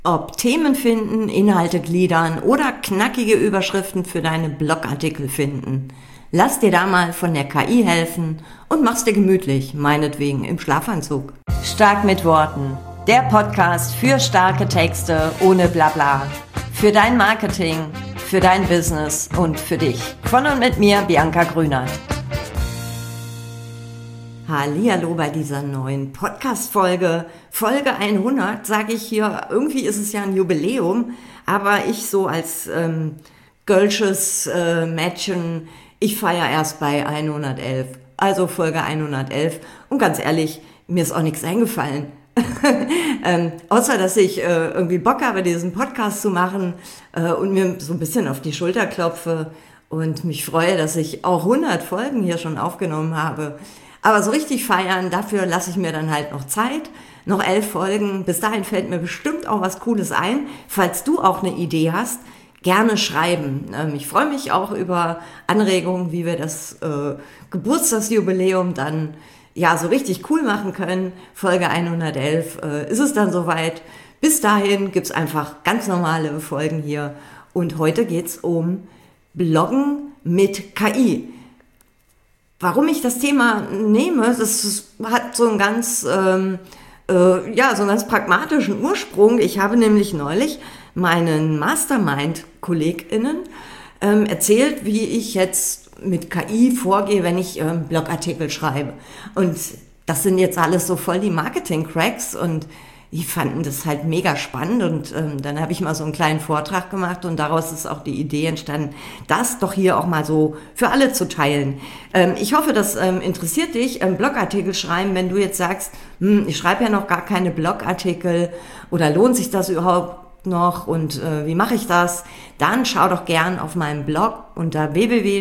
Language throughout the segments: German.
Ob Themen finden, Inhalte gliedern oder knackige Überschriften für deine Blogartikel finden. Lass dir da mal von der KI helfen und mach's dir gemütlich, meinetwegen im Schlafanzug. Stark mit Worten. Der Podcast für starke Texte ohne Blabla. Für dein Marketing, für dein Business und für dich. Von und mit mir, Bianca Grünert. Hallihallo bei dieser neuen Podcast-Folge. Folge 100, sage ich hier. Irgendwie ist es ja ein Jubiläum, aber ich so als Gölsches Mädchen, ich feiere erst bei 111. Also Folge 111. Und ganz ehrlich, mir ist auch nichts eingefallen. Außer, dass ich irgendwie Bock habe, diesen Podcast zu machen und mir so ein bisschen auf die Schulter klopfe und mich freue, dass ich auch 100 Folgen hier schon aufgenommen habe. Aber so richtig feiern, dafür lasse ich mir dann halt noch Zeit. Noch 11 Folgen. Bis dahin fällt mir bestimmt auch was Cooles ein. Falls du auch eine Idee hast, gerne schreiben. Ich freue mich auch über Anregungen, wie wir das Geburtstagsjubiläum dann ja so richtig cool machen können. Folge 111 ist es dann soweit. Bis dahin gibt's einfach ganz normale Folgen hier. Und heute geht's um Bloggen mit KI. Warum ich das Thema nehme, das hat so einen ganz, so einen ganz pragmatischen Ursprung. Ich habe nämlich neulich meinen Mastermind-KollegInnen erzählt, wie ich jetzt mit KI vorgehe, wenn ich Blogartikel schreibe. Und das sind jetzt alles so voll die Marketing-Cracks und die fanden das halt mega spannend und dann habe ich mal so einen kleinen Vortrag gemacht und daraus ist auch die Idee entstanden, das doch hier auch mal so für alle zu teilen. Ich hoffe, das interessiert dich, Blogartikel schreiben, wenn du jetzt sagst, ich schreibe ja noch gar keine Blogartikel oder lohnt sich das überhaupt noch und wie mache ich das? Dann schau doch gern auf meinem Blog unter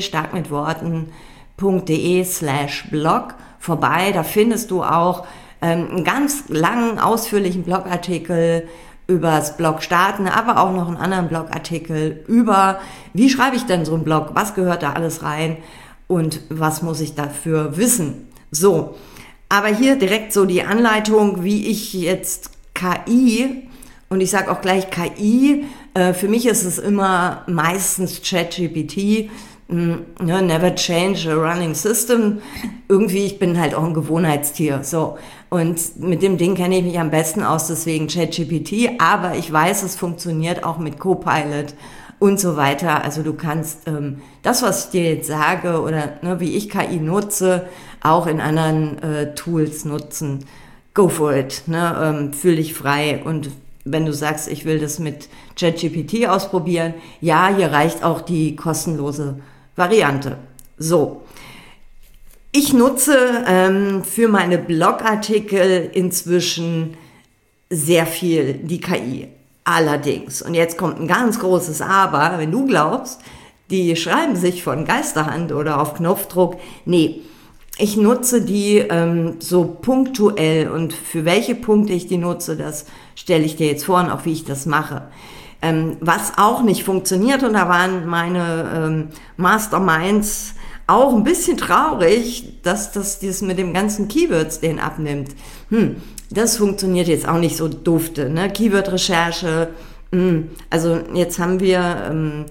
www.starkmitworten.de/blog vorbei, da findest du auch einen ganz langen, ausführlichen Blogartikel übers Blog starten, aber auch noch einen anderen Blogartikel über, wie schreibe ich denn so einen Blog, was gehört da alles rein und was muss ich dafür wissen. So, aber hier direkt so die Anleitung, wie ich jetzt KI, und ich sage auch gleich KI, für mich ist es immer meistens ChatGPT, never change a running system. Irgendwie, ich bin halt auch ein Gewohnheitstier. So. Und mit dem Ding kenne ich mich am besten aus, deswegen ChatGPT. Aber ich weiß, es funktioniert auch mit Copilot und so weiter. Also du kannst das, was ich dir jetzt sage oder wie ich KI nutze, auch in anderen Tools nutzen. Go for it. Fühl dich frei. Und wenn du sagst, ich will das mit ChatGPT ausprobieren, ja, hier reicht auch die kostenlose Variante. So, ich nutze für meine Blogartikel inzwischen sehr viel die KI. Allerdings, und jetzt kommt ein ganz großes Aber, wenn du glaubst, die schreiben sich von Geisterhand oder auf Knopfdruck. Nee, ich nutze die so punktuell und für welche Punkte ich die nutze, das stelle ich dir jetzt vor und auch wie ich das mache. Was auch nicht funktioniert, und da waren meine Masterminds auch ein bisschen traurig, dass das mit dem ganzen Keywords den abnimmt. Das funktioniert jetzt auch nicht so dufte, ne? Keyword-Recherche, also jetzt haben wir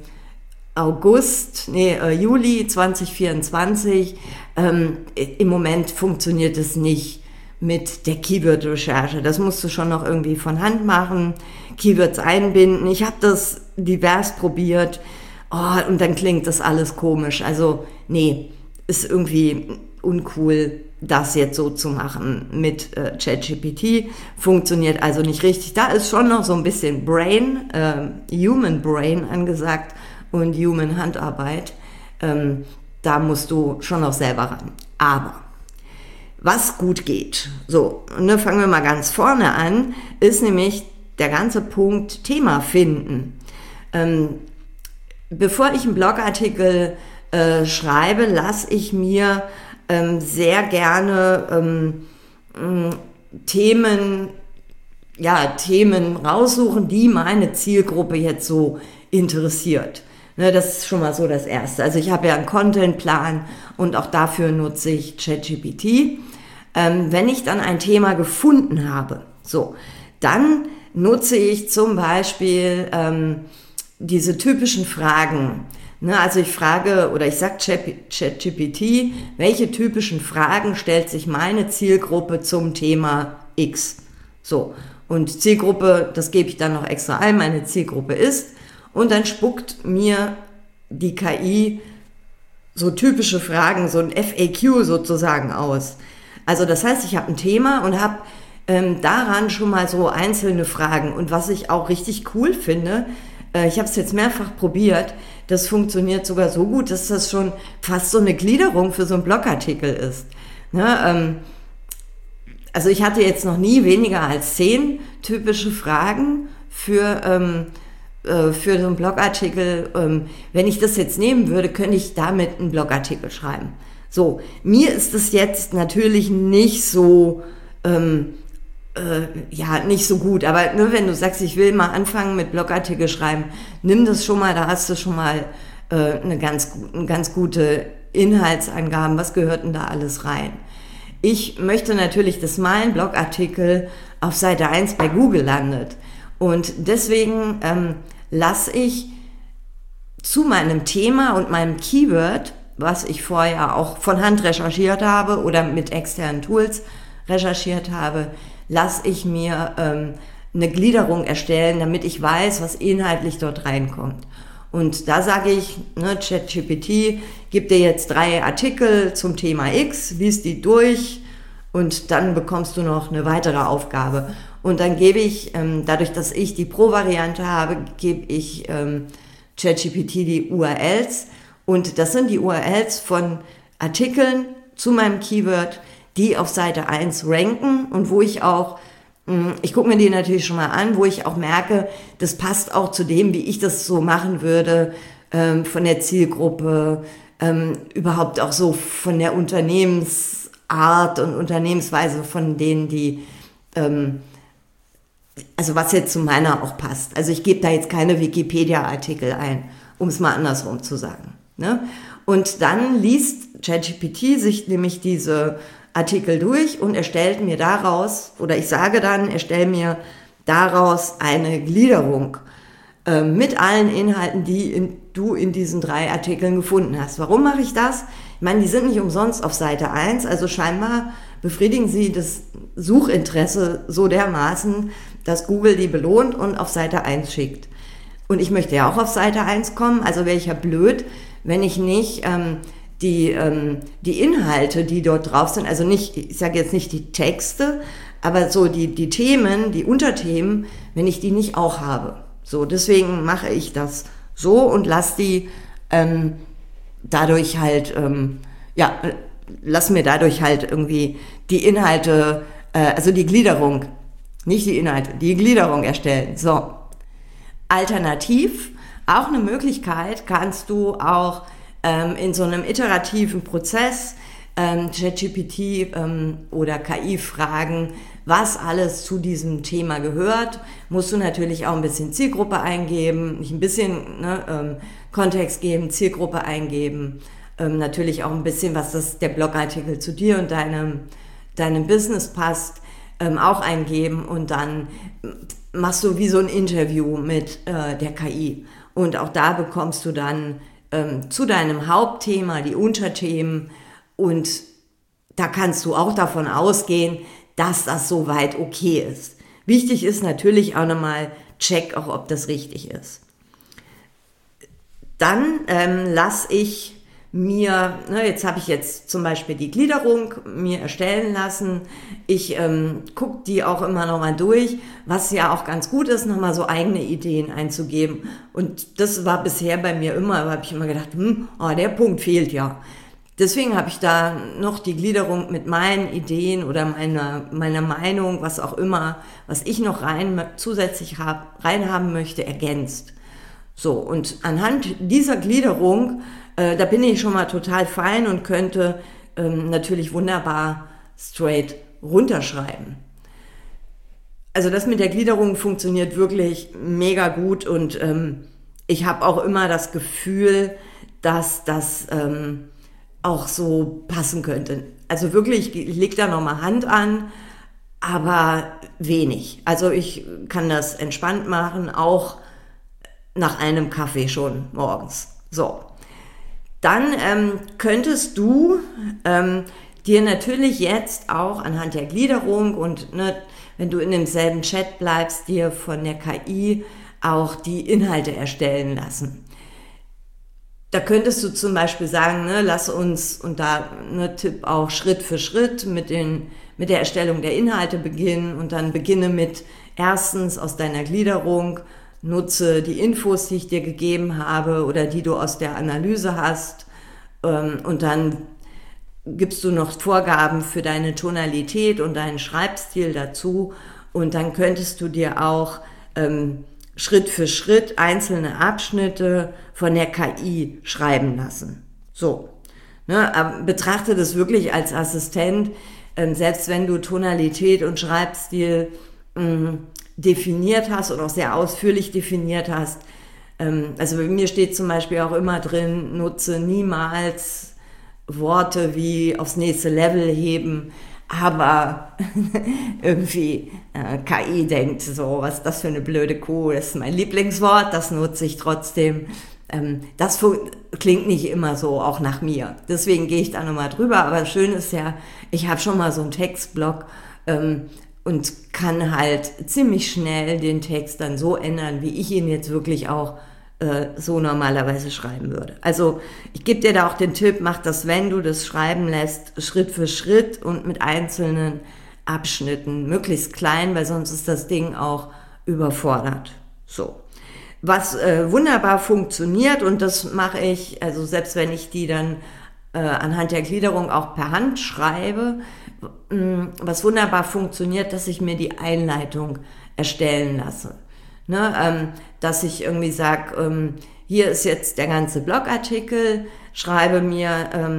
Juli 2024, im Moment funktioniert es nicht mit der Keyword-Recherche. Das musst du schon noch irgendwie von Hand machen, Keywords einbinden. Ich habe das divers probiert und dann klingt das alles komisch. Also nee, ist irgendwie uncool, das jetzt so zu machen mit ChatGPT. Funktioniert also nicht richtig. Da ist schon noch so ein bisschen Human Brain angesagt und Human Handarbeit. Da musst du schon noch selber ran. Aber was gut geht, so, fangen wir mal ganz vorne an, ist nämlich der ganze Punkt Thema finden. Bevor ich einen Blogartikel schreibe, lasse ich mir sehr gerne Themen raussuchen, die meine Zielgruppe jetzt so interessiert. Das ist schon mal so das Erste. Also ich habe ja einen Contentplan und auch dafür nutze ich ChatGPT. Wenn ich dann ein Thema gefunden habe, dann nutze ich zum Beispiel diese typischen Fragen. Ne, also ich frage oder ich sage ChatGPT, welche typischen Fragen stellt sich meine Zielgruppe zum Thema X? So, und Zielgruppe, das gebe ich dann noch extra ein, meine Zielgruppe ist, und dann spuckt mir die KI so typische Fragen, so ein FAQ sozusagen aus. Also das heißt, ich habe ein Thema und habe daran schon mal so einzelne Fragen. Und was ich auch richtig cool finde, ich habe es jetzt mehrfach probiert, das funktioniert sogar so gut, dass das schon fast so eine Gliederung für so einen Blogartikel ist. Ne, also ich hatte jetzt noch nie weniger als 10 typische Fragen für so einen Blogartikel. Wenn ich das jetzt nehmen würde, könnte ich damit einen Blogartikel schreiben. So, mir ist es jetzt natürlich nicht so nicht so gut, aber nur wenn du sagst, ich will mal anfangen mit Blogartikel schreiben, nimm das schon mal, da hast du schon mal eine ganz gute Inhaltsangaben, was gehört denn da alles rein. Ich möchte natürlich, dass mein Blogartikel auf Seite 1 bei Google landet und deswegen lasse ich zu meinem Thema und meinem Keyword, was ich vorher auch von Hand recherchiert habe oder mit externen Tools recherchiert habe, lasse ich mir eine Gliederung erstellen, damit ich weiß, was inhaltlich dort reinkommt. Und da sage ich, ChatGPT, gib dir jetzt 3 Artikel zum Thema X, lies die durch und dann bekommst du noch eine weitere Aufgabe. Und dann gebe ich, dadurch, dass ich die Pro-Variante habe, gebe ich ChatGPT die URLs. Und das sind die URLs von Artikeln zu meinem Keyword, die auf Seite 1 ranken und wo ich auch, ich gucke mir die natürlich schon mal an, wo ich auch merke, das passt auch zu dem, wie ich das so machen würde, von der Zielgruppe, überhaupt auch so von der Unternehmensart und Unternehmensweise von denen, die, also was jetzt zu meiner auch passt. Also ich gebe da jetzt keine Wikipedia-Artikel ein, um es mal andersrum zu sagen. Ne? Und dann liest ChatGPT sich nämlich diese Artikel durch und erstellt mir daraus, oder ich sage dann, erstell mir daraus eine Gliederung mit allen Inhalten, die du in diesen 3 Artikeln gefunden hast. Warum mache ich das? Ich meine, die sind nicht umsonst auf Seite 1, also scheinbar befriedigen sie das Suchinteresse so dermaßen, dass Google die belohnt und auf Seite 1 schickt. Und ich möchte ja auch auf Seite 1 kommen, also wäre ich ja blöd, wenn ich nicht die Inhalte, die dort drauf sind, also nicht, ich sage jetzt nicht die Texte, aber so die Themen, die Unterthemen, wenn ich die nicht auch habe. So, deswegen mache ich das so und lass die dadurch halt, lass mir dadurch halt irgendwie die Inhalte, also die Gliederung, nicht die Inhalte, die Gliederung erstellen. So, alternativ, auch eine Möglichkeit, kannst du auch in so einem iterativen Prozess ChatGPT oder KI fragen, was alles zu diesem Thema gehört. Musst du natürlich auch ein bisschen Zielgruppe eingeben, nicht ein bisschen Kontext geben, Zielgruppe eingeben, natürlich auch ein bisschen, was der Blogartikel zu dir und deinem Business passt, auch eingeben und dann machst du wie so ein Interview mit der KI und auch da bekommst du dann zu deinem Hauptthema die Unterthemen und da kannst du auch davon ausgehen, dass das soweit okay ist. Wichtig ist natürlich auch nochmal, check auch, ob das richtig ist. Dann lasse ich mir, jetzt habe ich jetzt zum Beispiel die Gliederung mir erstellen lassen. Ich gucke die auch immer nochmal durch, was ja auch ganz gut ist, nochmal so eigene Ideen einzugeben. Und das war bisher bei mir immer, da habe ich immer gedacht, der Punkt fehlt ja. Deswegen habe ich da noch die Gliederung mit meinen Ideen oder meiner Meinung, was auch immer, was ich noch zusätzlich reinhaben möchte, ergänzt. So, und anhand dieser Gliederung, da bin ich schon mal total fein und könnte natürlich wunderbar straight runterschreiben. Also das mit der Gliederung funktioniert wirklich mega gut und ich habe auch immer das Gefühl, dass das auch so passen könnte. Also wirklich, ich leg da nochmal Hand an aber wenig. Also ich kann das entspannt machen, auch nach einem Kaffee schon morgens. So, dann könntest du dir natürlich jetzt auch anhand der Gliederung und ne, wenn du in demselben Chat bleibst, dir von der KI auch die Inhalte erstellen lassen. Da könntest du zum Beispiel sagen, ne, lass uns, und da ne, Tipp auch Schritt für Schritt mit der Erstellung der Inhalte beginnen und dann beginne mit erstens aus deiner Gliederung, nutze die Infos, die ich dir gegeben habe oder die du aus der Analyse hast und dann gibst du noch Vorgaben für deine Tonalität und deinen Schreibstil dazu und dann könntest du dir auch Schritt für Schritt einzelne Abschnitte von der KI schreiben lassen. So, ne, betrachte das wirklich als Assistent, selbst wenn du Tonalität und Schreibstil definiert hast und auch sehr ausführlich definiert hast. Also bei mir steht zum Beispiel auch immer drin, nutze niemals Worte wie aufs nächste Level heben, aber irgendwie KI denkt so, was ist das für eine blöde Kuh, das ist mein Lieblingswort, das nutze ich trotzdem. Das klingt nicht immer so, auch nach mir. Deswegen gehe ich da nochmal drüber, aber schön ist ja, ich habe schon mal so einen Textblock und kann halt ziemlich schnell den Text dann so ändern, wie ich ihn jetzt wirklich auch so normalerweise schreiben würde. Also ich gebe dir da auch den Tipp, mach das, wenn du das schreiben lässt, Schritt für Schritt und mit einzelnen Abschnitten, möglichst klein, weil sonst ist das Ding auch überfordert. So. Was wunderbar funktioniert und das mache ich, also selbst wenn ich die dann anhand der Gliederung auch per Hand schreibe, was wunderbar funktioniert, dass ich mir die Einleitung erstellen lasse. Ne, dass ich irgendwie sage, hier ist jetzt der ganze Blogartikel, schreibe mir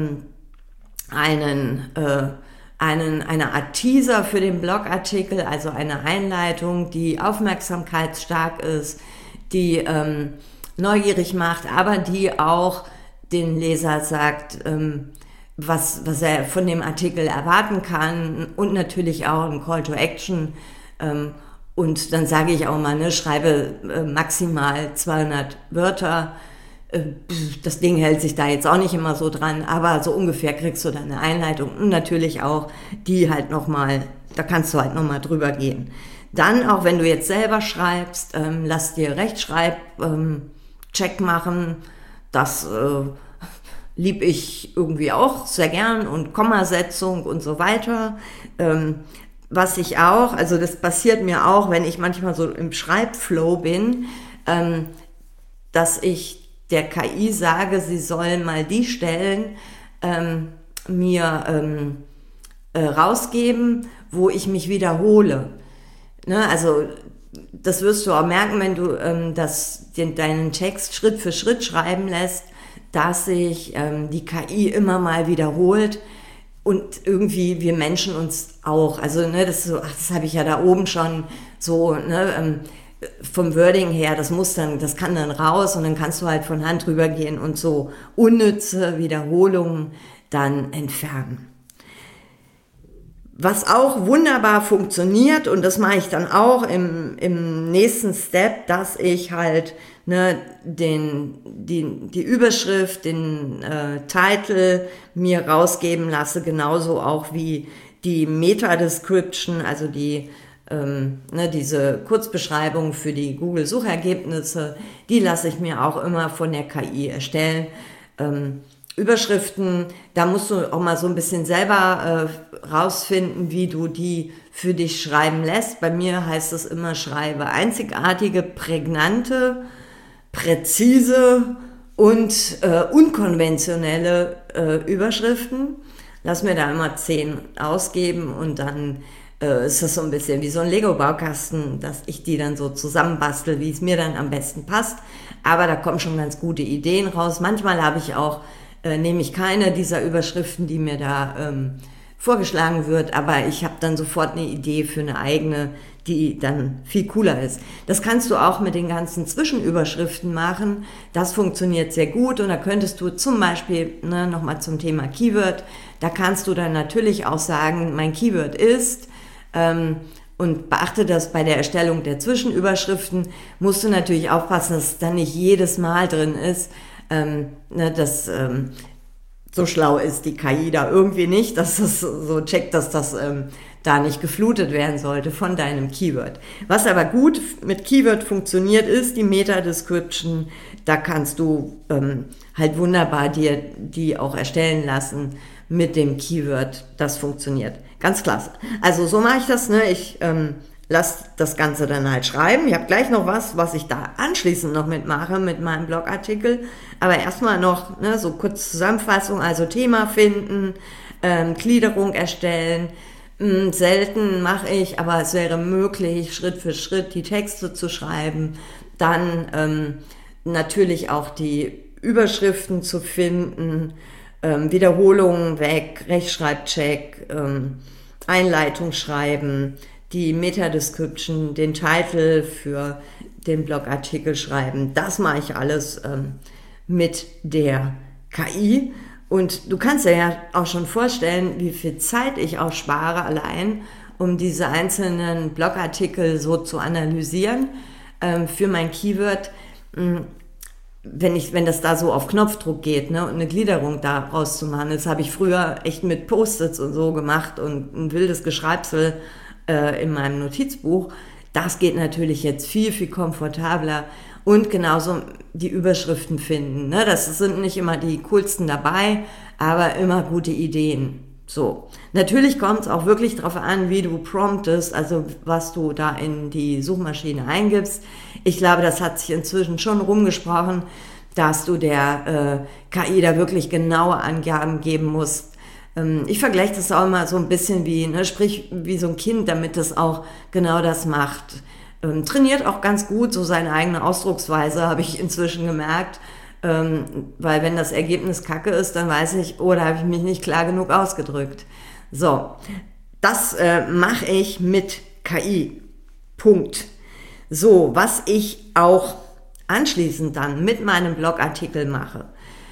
eine Art Teaser für den Blogartikel, also eine Einleitung, die aufmerksamkeitsstark ist, die neugierig macht, aber die auch den Leser sagt, was er von dem Artikel erwarten kann und natürlich auch ein Call to Action. Und dann sage ich auch mal, ne, schreibe maximal 200 Wörter. Das Ding hält sich da jetzt auch nicht immer so dran, aber so ungefähr kriegst du dann eine Einleitung und natürlich auch die halt nochmal, da kannst du halt nochmal drüber gehen. Dann, auch wenn du jetzt selber schreibst, lass dir Rechtschreib-Check machen. Das lieb ich irgendwie auch sehr gern und Kommasetzung und so weiter. Was ich auch, also das passiert mir auch, wenn ich manchmal so im Schreibflow bin, dass ich der KI sage, sie soll mal die Stellen mir rausgeben, wo ich mich wiederhole. Ne, also das wirst du auch merken, wenn du deinen Text Schritt für Schritt schreiben lässt, dass sich die KI immer mal wiederholt und irgendwie wir Menschen uns auch. Also ne, das habe ich ja da oben schon so ne, vom Wording her, das kann dann raus und dann kannst du halt von Hand drüber gehen und so unnütze Wiederholungen dann entfernen. Was auch wunderbar funktioniert, und das mache ich dann auch im nächsten Step, dass ich halt ne, die Überschrift, den Titel mir rausgeben lasse, genauso auch wie die Meta-Description, also diese Kurzbeschreibung für die Google-Suchergebnisse, die lasse ich mir auch immer von der KI erstellen. Überschriften, da musst du auch mal so ein bisschen selber rausfinden, wie du die für dich schreiben lässt. Bei mir heißt es immer, schreibe einzigartige, prägnante, präzise und unkonventionelle Überschriften. Lass mir da immer 10 ausgeben und dann ist das so ein bisschen wie so ein Lego-Baukasten, dass ich die dann so zusammenbastel, wie es mir dann am besten passt. Aber da kommen schon ganz gute Ideen raus. Manchmal habe ich auch nehme ich keine dieser Überschriften, die mir da vorgeschlagen wird, aber ich habe dann sofort eine Idee für eine eigene, die dann viel cooler ist. Das kannst du auch mit den ganzen Zwischenüberschriften machen. Das funktioniert sehr gut und da könntest du zum Beispiel, nochmal zum Thema Keyword, da kannst du dann natürlich auch sagen, mein Keyword ist Und beachte das bei der Erstellung der Zwischenüberschriften, musst du natürlich aufpassen, dass es dann nicht jedes Mal drin ist, dass so schlau ist die KI da irgendwie nicht, dass das so checkt, dass das da nicht geflutet werden sollte von deinem Keyword. Was aber gut mit Keyword funktioniert, ist die Meta-Description. Da kannst du halt wunderbar dir die auch erstellen lassen mit dem Keyword. Das funktioniert. Ganz klasse. Also so mache ich das, ne? Ich lasse das Ganze dann halt schreiben. Ich habe gleich noch was ich da anschließend noch mitmache mit meinem Blogartikel. Aber erstmal noch so kurz Zusammenfassung, also Thema finden, Gliederung erstellen. Selten mache ich, aber es wäre möglich, Schritt für Schritt die Texte zu schreiben. Dann natürlich auch die Überschriften zu finden, Wiederholungen weg, Rechtschreibcheck, Einleitung schreiben, die Meta-Description, den Titel für den Blogartikel schreiben. Das mache ich alles mit der KI. Und du kannst dir ja auch schon vorstellen, wie viel Zeit ich auch spare allein, um diese einzelnen Blogartikel so zu analysieren für mein Keyword. Wenn das da so auf Knopfdruck geht, ne, und eine Gliederung da rauszumachen, das habe ich früher echt mit Post-its und so gemacht und ein wildes Geschreibsel in meinem Notizbuch. Das geht natürlich jetzt viel, viel komfortabler und genauso die Überschriften finden. Ne? Das sind nicht immer die coolsten dabei, aber immer gute Ideen. So. Natürlich kommt es auch wirklich darauf an, wie du promptest, also was du da in die Suchmaschine eingibst. Ich glaube, das hat sich inzwischen schon rumgesprochen, dass du der KI da wirklich genaue Angaben geben musst. Ich vergleiche das auch immer so ein bisschen sprich wie so ein Kind, damit es auch genau das macht. Trainiert auch ganz gut so seine eigene Ausdrucksweise, habe ich inzwischen gemerkt. Weil wenn das Ergebnis kacke ist, dann weiß ich, da habe ich mich nicht klar genug ausgedrückt. So, das mache ich mit KI. Punkt. So, was ich auch anschließend dann mit meinem Blogartikel mache.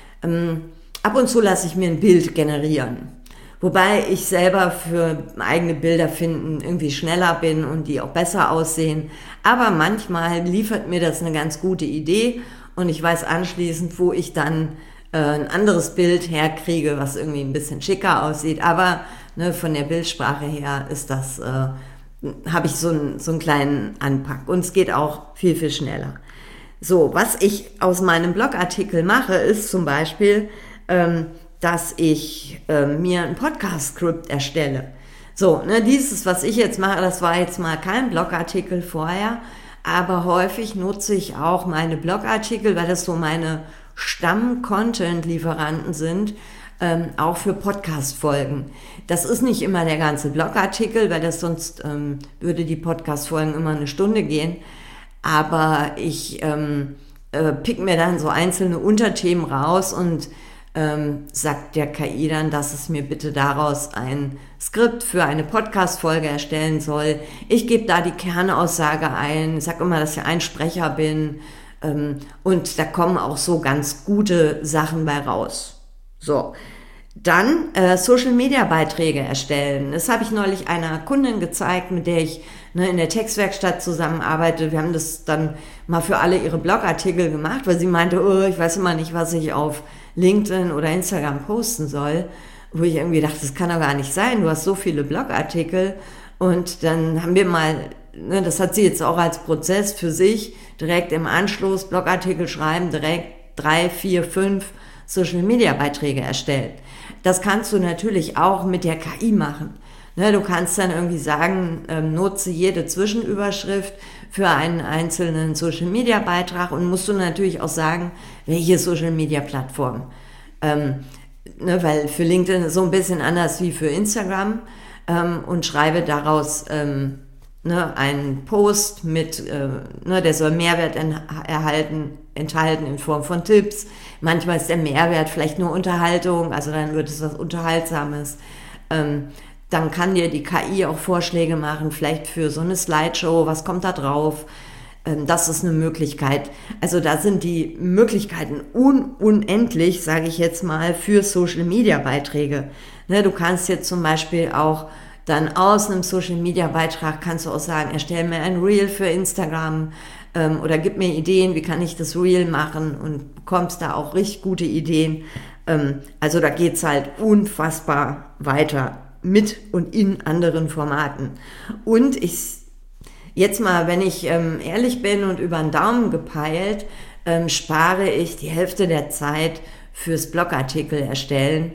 Ab und zu lasse ich mir ein Bild generieren. Wobei ich selber für eigene Bilder finden irgendwie schneller bin und die auch besser aussehen. Aber manchmal liefert mir das eine ganz gute Idee und ich weiß anschließend, wo ich dann ein anderes Bild herkriege, was irgendwie ein bisschen schicker aussieht. Aber von der Bildsprache her ist das, habe ich so einen kleinen Anpack und es geht auch viel, viel schneller. So, was ich aus meinem Blogartikel mache, ist zum Beispiel, dass ich mir ein Podcast-Skript erstelle. So, dieses, was ich jetzt mache, das war jetzt mal kein Blogartikel vorher, aber häufig nutze ich auch meine Blogartikel, weil das so meine Stamm-Content-Lieferanten sind, auch für Podcast-Folgen. Das ist nicht immer der ganze Blogartikel, weil das sonst würde die Podcast-Folgen immer eine Stunde gehen, aber ich pick mir dann so einzelne Unterthemen raus und sagt der KI dann, dass es mir bitte daraus ein Skript für eine Podcast-Folge erstellen soll. Ich gebe da die Kernaussage ein, sag immer, dass ich ein Sprecher bin und da kommen auch so ganz gute Sachen bei raus. So, dann Social-Media-Beiträge erstellen. Das habe ich neulich einer Kundin gezeigt, mit der ich in der Textwerkstatt zusammenarbeite. Wir haben das dann mal für alle ihre Blogartikel gemacht, weil sie meinte, ich weiß immer nicht, was ich auf LinkedIn oder Instagram posten soll, wo ich irgendwie dachte, das kann doch gar nicht sein, du hast so viele Blogartikel. Und dann haben wir mal, das hat sie jetzt auch als Prozess für sich, direkt im Anschluss Blogartikel schreiben, direkt 3, 4, 5 Social-Media-Beiträge erstellt. Das kannst du natürlich auch mit der KI machen. Du kannst dann irgendwie sagen, nutze jede Zwischenüberschrift für einen einzelnen Social-Media-Beitrag und musst du natürlich auch sagen, welche Social-Media-Plattform. Weil für LinkedIn ist so ein bisschen anders wie für Instagram und schreibe daraus einen Post mit, der soll Mehrwert enthalten in Form von Tipps. Manchmal ist der Mehrwert vielleicht nur Unterhaltung, also dann wird es was Unterhaltsames. Dann kann dir die KI auch Vorschläge machen, vielleicht für so eine Slideshow, was kommt da drauf? Das ist eine Möglichkeit. Also da sind die Möglichkeiten unendlich, sage ich jetzt mal, für Social-Media-Beiträge. Du kannst jetzt zum Beispiel auch dann aus einem Social-Media-Beitrag kannst du auch sagen, erstell mir ein Reel für Instagram oder gib mir Ideen, wie kann ich das Reel machen, und bekommst da auch richtig gute Ideen. Also da geht's halt unfassbar weiter mit und in anderen Formaten. Und jetzt mal, wenn ich ehrlich bin und über den Daumen gepeilt, spare ich die Hälfte der Zeit fürs Blogartikel erstellen,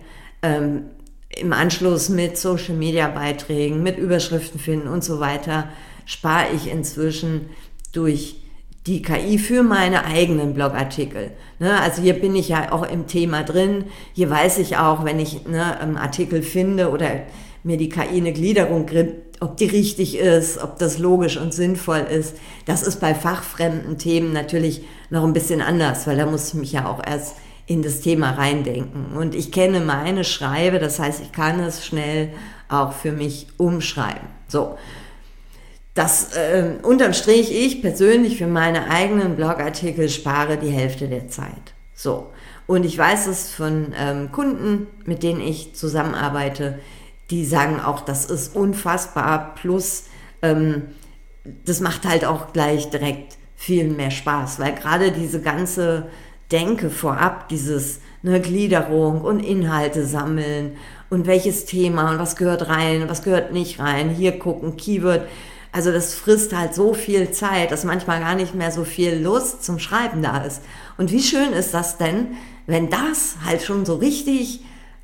im Anschluss mit Social-Media-Beiträgen, mit Überschriften finden und so weiter, spare ich inzwischen durch die KI für meine eigenen Blogartikel. Ne, also hier bin ich ja auch im Thema drin. Hier weiß ich auch, wenn ich einen Artikel finde oder mir die KI eine Gliederung gibt, ob die richtig ist, ob das logisch und sinnvoll ist. Das ist bei fachfremden Themen natürlich noch ein bisschen anders, weil da muss ich mich ja auch erst in das Thema reindenken. Und ich kenne meine Schreibe, das heißt, ich kann es schnell auch für mich umschreiben. So. Das unterm Strich, ich persönlich für meine eigenen Blogartikel spare die Hälfte der Zeit. So. Und ich weiß es von Kunden, mit denen ich zusammenarbeite, die sagen auch, das ist unfassbar. Plus, das macht halt auch gleich direkt viel mehr Spaß, weil gerade diese ganze Denke vorab, dieses Gliederung und Inhalte sammeln und welches Thema und was gehört rein, was gehört nicht rein, hier gucken, Keyword. Also das frisst halt so viel Zeit, dass manchmal gar nicht mehr so viel Lust zum Schreiben da ist. Und wie schön ist das denn, wenn das halt schon so richtig,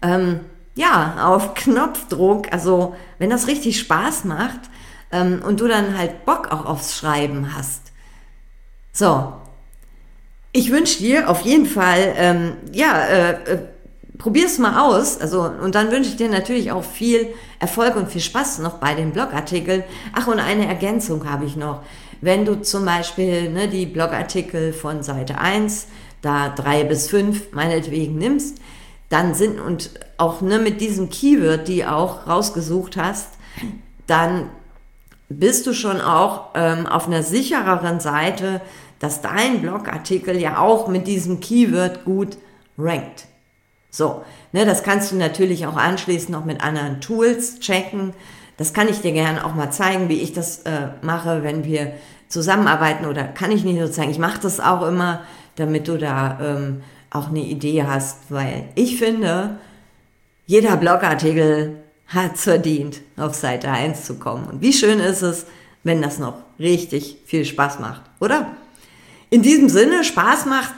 auf Knopfdruck, also wenn das richtig Spaß macht und du dann halt Bock auch aufs Schreiben hast. So, ich wünsche dir auf jeden Fall, probier's mal aus, also, und dann wünsche ich dir natürlich auch viel Erfolg und viel Spaß noch bei den Blogartikeln. Ach, und eine Ergänzung habe ich noch. Wenn du zum Beispiel die Blogartikel von Seite 1, da 3 bis 5 meinetwegen nimmst, dann sind, und auch mit diesem Keyword, die auch rausgesucht hast, dann bist du schon auch auf einer sichereren Seite, dass dein Blogartikel ja auch mit diesem Keyword gut rankt. So, das kannst du natürlich auch anschließend noch mit anderen Tools checken. Das kann ich dir gerne auch mal zeigen, wie ich das mache, wenn wir zusammenarbeiten, oder kann ich nicht nur zeigen, ich mache das auch immer, damit du da auch eine Idee hast, weil ich finde, jeder Blogartikel hat es verdient, auf Seite 1 zu kommen. Und wie schön ist es, wenn das noch richtig viel Spaß macht, oder? In diesem Sinne, Spaß macht,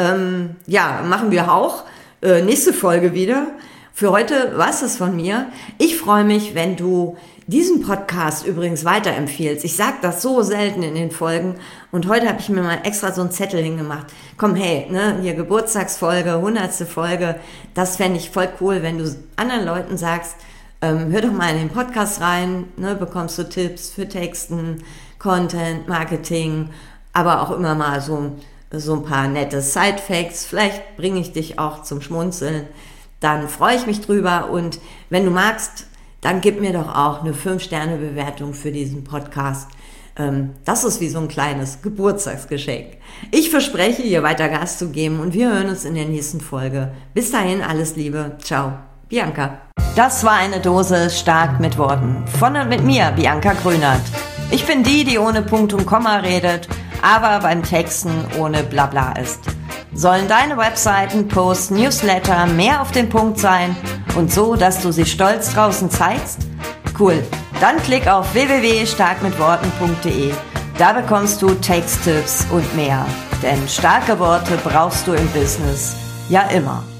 machen wir auch. Nächste Folge wieder. Für heute war es von mir. Ich freue mich, wenn du diesen Podcast übrigens weiterempfiehlst. Ich sage das so selten in den Folgen, und heute habe ich mir mal extra so einen Zettel hingemacht. Komm, hey, hier Geburtstagsfolge, 100. Folge, das fände ich voll cool, wenn du anderen Leuten sagst, hör doch mal in den Podcast rein, bekommst du Tipps für Texten, Content, Marketing, aber auch immer mal so ein paar nette Side-Facts. Vielleicht bringe ich dich auch zum Schmunzeln. Dann freue ich mich drüber, und wenn du magst, dann gib mir doch auch eine 5-Sterne-Bewertung für diesen Podcast. Das ist wie so ein kleines Geburtstagsgeschenk. Ich verspreche, hier weiter Gas zu geben, und wir hören uns in der nächsten Folge. Bis dahin, alles Liebe. Ciao, Bianca. Das war eine Dose stark mit Worten. Von und mit mir, Bianca Grünert. Ich bin die ohne Punkt und Komma redet, aber beim Texten ohne Blabla ist. Sollen deine Webseiten, Posts, Newsletter mehr auf den Punkt sein und so, dass du sie stolz draußen zeigst? Cool, dann klick auf www.starkmitworten.de. Da bekommst du Texttipps und mehr. Denn starke Worte brauchst du im Business ja immer.